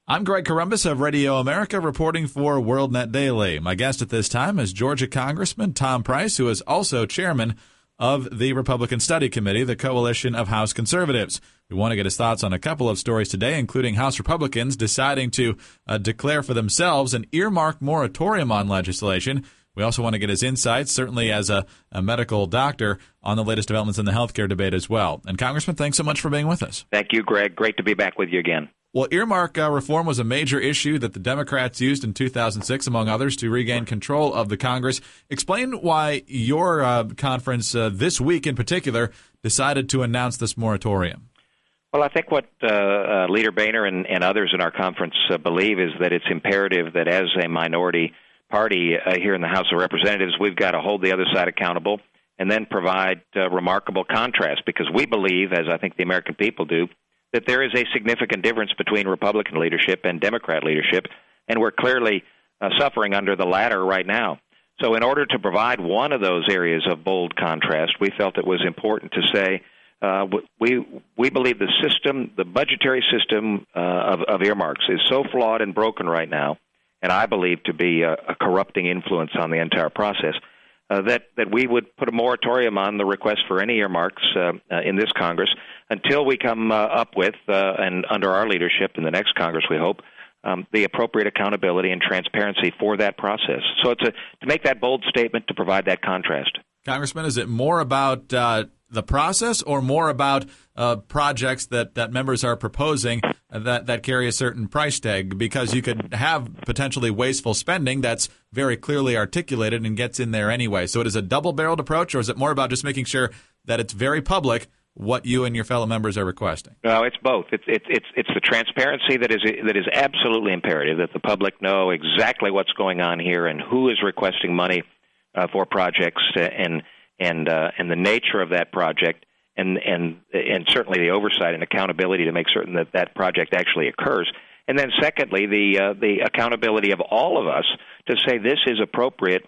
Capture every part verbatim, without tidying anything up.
I'm Greg Corombos of Radio America reporting for WorldNet Daily. My guest at this time is Georgia Congressman Tom Price, who is also chairman of the Republican Study Committee, the coalition of House conservatives. We want to get his thoughts on a couple of stories today, including House Republicans deciding to uh, declare for themselves an earmark moratorium on legislation. We also want to get his insights, certainly as a, a medical doctor, on the latest developments in the healthcare debate as well. And Congressman, thanks so much for being with us. Thank you, Greg. Great to be back with you again. Well, earmark uh, reform was a major issue that the Democrats used in two thousand six, among others, to regain control of the Congress. Explain why your uh, conference uh, this week in particular decided to announce this moratorium. Well, I think what uh, uh, Leader Boehner and, and others in our conference uh, believe is that it's imperative that as a minority party uh, here in the House of Representatives, we've got to hold the other side accountable and then provide uh, remarkable contrast, because we believe, as I think the American people do, that there is a significant difference between Republican leadership and Democrat leadership, and we're clearly uh, suffering under the latter right now. So in order to provide one of those areas of bold contrast, we felt it was important to say uh, we we believe the system, the budgetary system uh, of, of earmarks is so flawed and broken right now, and I believe to be a, a corrupting influence on the entire process, Uh, that, that we would put a moratorium on the request for any earmarks uh, uh, in this Congress until we come uh, up with, uh, and under our leadership in the next Congress, we hope, um, the appropriate accountability and transparency for that process. So it's a, to make that bold statement, to provide that contrast. Congressman, is it more about uh, the process or more about uh, projects that, that members are proposing that, that carry a certain price tag? Because you could have potentially wasteful spending that's very clearly articulated and gets in there anyway. So it is a double-barreled approach, or is it more about just making sure that it's very public what you and your fellow members are requesting? No, it's both. It's it's it's, it's the transparency that is that is absolutely imperative, that the public know exactly what's going on here and who is requesting money uh, for projects and and uh, and the nature of that project, and and and certainly the oversight and accountability to make certain that that project actually occurs. And then secondly, the uh, the accountability of all of us to say this is appropriate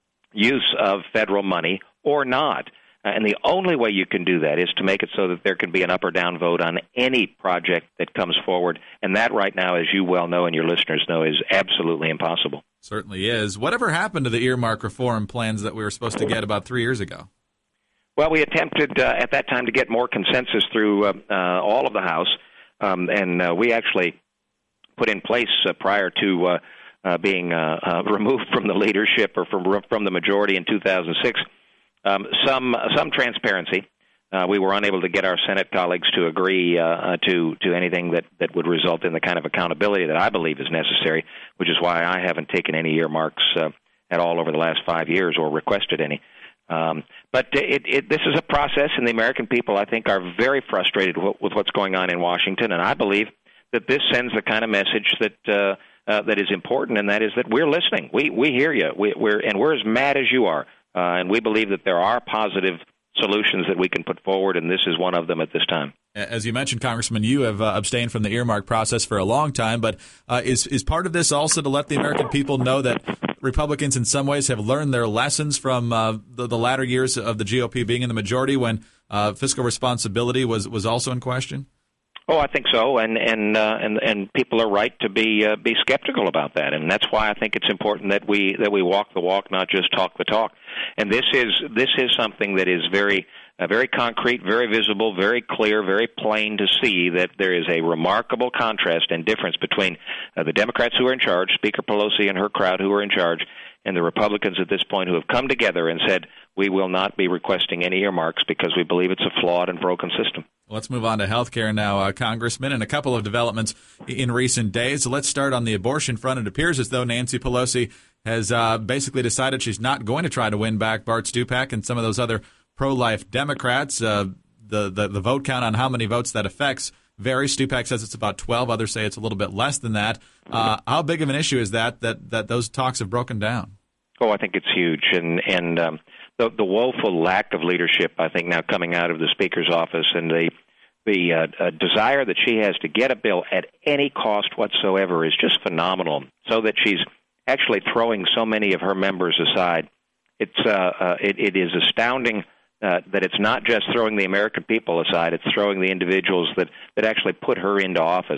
use of federal money or not. Uh, and the only way you can do that is to make it so that there can be an up or down vote on any project that comes forward. And that right now, as you well know and your listeners know, is absolutely impossible. Certainly is. Whatever happened to the earmark reform plans that we were supposed to get about three years ago? Well, we attempted uh, at that time to get more consensus through uh, uh, all of the House, um, and uh, we actually put in place uh, prior to uh, uh, being uh, uh, removed from the leadership or from from the majority in two thousand six, um, some some transparency. Uh, we were unable to get our Senate colleagues to agree uh, uh, to to anything that, that would result in the kind of accountability that I believe is necessary, which is why I haven't taken any earmarks uh, at all over the last five years or requested any. Um, but it, it, this is a process, and the American people, I think, are very frustrated w- with what's going on in Washington, and I believe that this sends the kind of message that uh, uh, that is important, and that is that we're listening. We we hear you, we, we're and we're as mad as you are, uh, and we believe that there are positive solutions that we can put forward, and this is one of them at this time. As you mentioned, Congressman, you have uh, abstained from the earmark process for a long time, but uh, is is part of this also to let the American people know that Republicans in some ways have learned their lessons from uh, the, the latter years of the G O P being in the majority when uh, fiscal responsibility was, was also in question? Oh, I think so, and and uh, and and people are right to be uh, be skeptical about that, and that's why I think it's important that we that we walk the walk, not just talk the talk. And this is this is something that is very uh, very concrete, very visible, very clear, very plain to see that there is a remarkable contrast and difference between uh, the Democrats who are in charge, Speaker Pelosi and her crowd who are in charge, and the Republicans at this point who have come together and said we will not be requesting any earmarks because we believe it's a flawed and broken system. Let's move on to health care now, uh, Congressman, and a couple of developments in recent days. So let's start on the abortion front. It appears as though Nancy Pelosi has uh, basically decided she's not going to try to win back Bart Stupak and some of those other pro-life Democrats. Uh, the, the, the vote count on how many votes that affects varies. Stupak says it's about twelve. Others say it's a little bit less than that. Uh, how big of an issue is that, that, that those talks have broken down? Oh, I think it's huge. And, and um, the, the woeful lack of leadership, I think, now coming out of the Speaker's office and the the uh, uh, desire that she has to get a bill at any cost whatsoever is just phenomenal, so that she's actually throwing so many of her members aside. It's uh, uh, it, it is astounding uh, that it's not just throwing the American people aside, it's throwing the individuals that, that actually put her into office.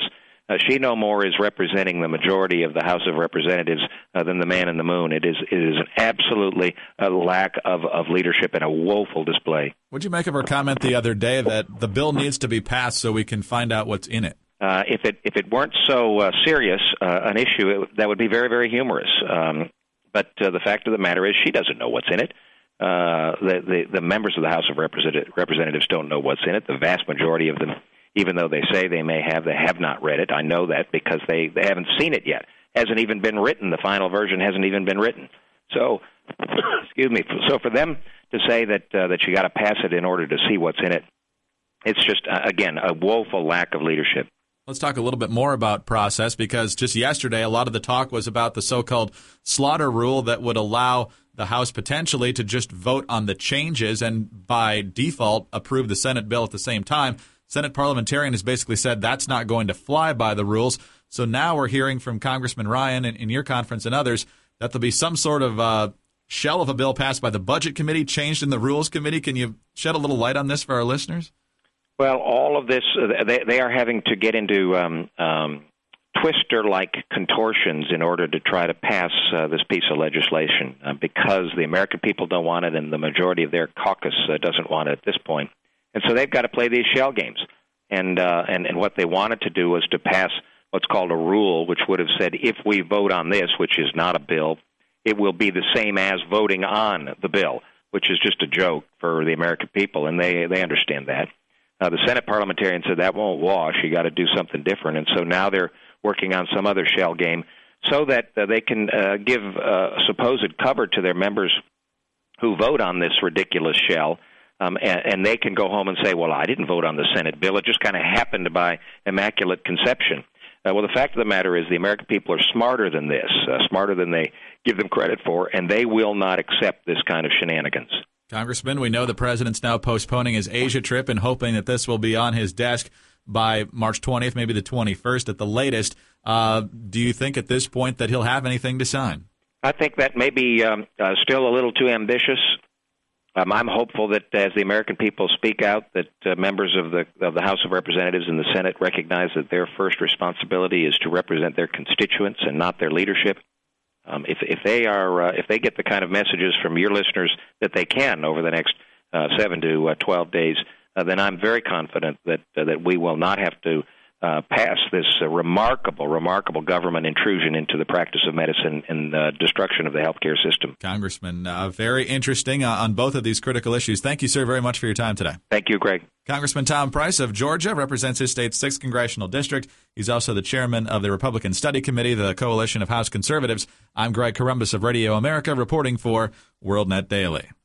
Uh, she no more is representing the majority of the House of Representatives uh, than the man in the moon. It is it is an absolutely a lack of, of leadership and a woeful display. What'd you make of her comment the other day that the bill needs to be passed so we can find out what's in it? Uh, if it if it weren't so uh, serious uh, an issue, it, that would be very, very humorous. Um, but uh, the fact of the matter is she doesn't know what's in it. Uh, the, the, the members of the House of Represent- Representatives don't know what's in it. The vast majority of them, even though they say they may have, they have not read it. I know that because they, they haven't seen it yet. Hasn't even been written. The final version hasn't even been written. So, excuse me. So for them to say that uh, that you got to pass it in order to see what's in it, it's just, uh, again, a woeful lack of leadership. Let's talk a little bit more about process, because just yesterday a lot of the talk was about the so-called slaughter rule that would allow the House potentially to just vote on the changes and by default approve the Senate bill at the same time. Senate parliamentarian has basically said that's not going to fly by the rules. So now we're hearing from Congressman Ryan in, in your conference and others that there'll be some sort of uh, shell of a bill passed by the Budget Committee, changed in the Rules Committee. Can you shed a little light on this for our listeners? Well, all of this, uh, they, they are having to get into um, um, twister-like contortions in order to try to pass uh, this piece of legislation uh, because the American people don't want it and the majority of their caucus uh, doesn't want it at this point. And so they've got to play these shell games. And, uh, and, and what they wanted to do was to pass what's called a rule, which would have said if we vote on this, which is not a bill, it will be the same as voting on the bill, which is just a joke for the American people, and they, they understand that. Uh, the Senate parliamentarian said that won't wash. You got to do something different. And so now they're working on some other shell game so that uh, they can uh, give uh, supposed cover to their members who vote on this ridiculous shell, um, and, and they can go home and say, well, I didn't vote on the Senate bill. It just kind of happened by immaculate conception. Uh, well, the fact of the matter is the American people are smarter than this, uh, smarter than they give them credit for, and they will not accept this kind of shenanigans. Congressman, we know the president's now postponing his Asia trip and hoping that this will be on his desk by March twentieth, maybe the twenty-first at the latest. Uh, do you think at this point that he'll have anything to sign? I think that may be um, uh, still a little too ambitious. Um, I'm hopeful that as the American people speak out, that uh, members of the of the House of Representatives and the Senate recognize that their first responsibility is to represent their constituents and not their leadership. Um, if if they are uh, if they get the kind of messages from your listeners that they can over the next uh, seven to uh, twelve days, uh, then I'm very confident that uh, that we will not have to uh, pass this uh, remarkable, remarkable government intrusion into the practice of medicine and uh, destruction of the healthcare system. Congressman, uh, very interesting uh, on both of these critical issues. Thank you, sir, very much for your time today. Thank you, Greg. Congressman Tom Price of Georgia represents his state's sixth Congressional District. He's also the chairman of the Republican Study Committee, the Coalition of House Conservatives. I'm Greg Corombos of Radio America, reporting for WorldNet Daily.